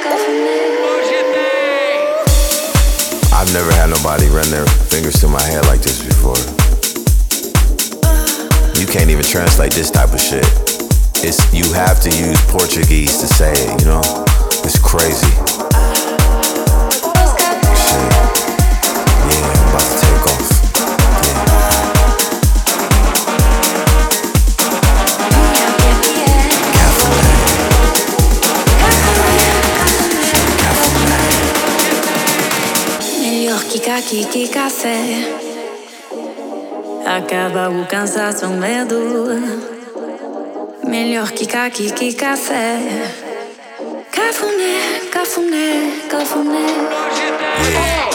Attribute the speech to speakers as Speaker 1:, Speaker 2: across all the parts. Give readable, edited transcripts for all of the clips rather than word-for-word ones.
Speaker 1: I've never had nobody run their fingers through my hair like this before. You can't even translate this type of shit. You have to use Portuguese to say it, you know? It's crazy. Shit. Yeah, I'm about to take off.
Speaker 2: Que café acaba o cansaço, o medo. Melhor que caqui, que café. Cafuné, cafuné, cafuné.
Speaker 1: Yeah.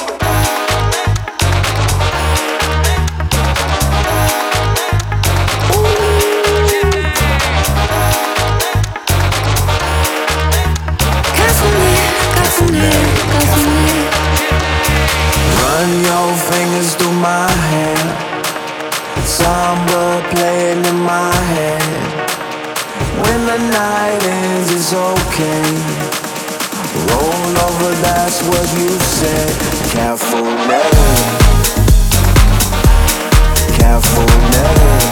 Speaker 3: Run your fingers through my hair. Samba playing in my head. When the night ends, it's okay. Roll over, that's what you said. Cafuné, cafuné.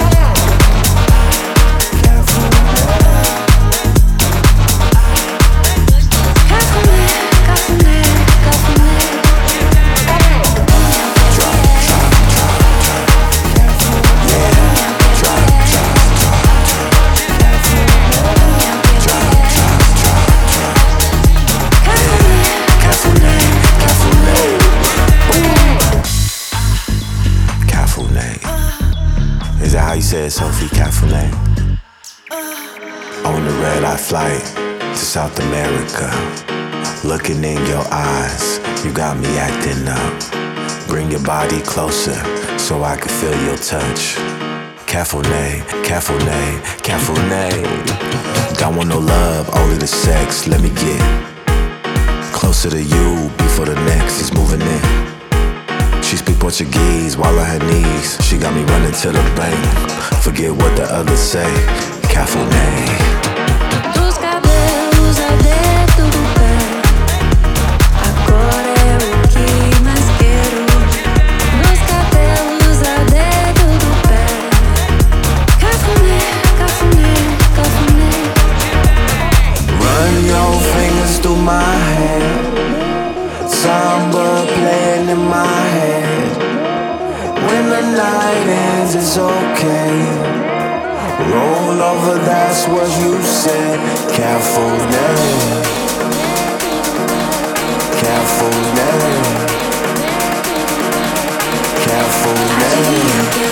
Speaker 1: Said Sophie Cafuné. On the red-eye flight to South America. Looking in your eyes, you got me acting up. Bring your body closer so I can feel your touch. Cafuné, cafuné, cafuné. Don't want no love, only the sex. Let me get closer to you before the next is moving in. She speak Portuguese while on her knees. She got me running to the bank. Forget what the others say. Cafuné.
Speaker 2: Dos cabelos ao dedo do pé. Agora é o que mais quero. Dos cabelos ao dedo do pé. Cafuné, cafuné, cafuné.
Speaker 3: Run your fingers through my hair. Samba playing in my head. When the night ends, it's okay. Roll over, that's what you said. Cafuné, cafuné, cafuné.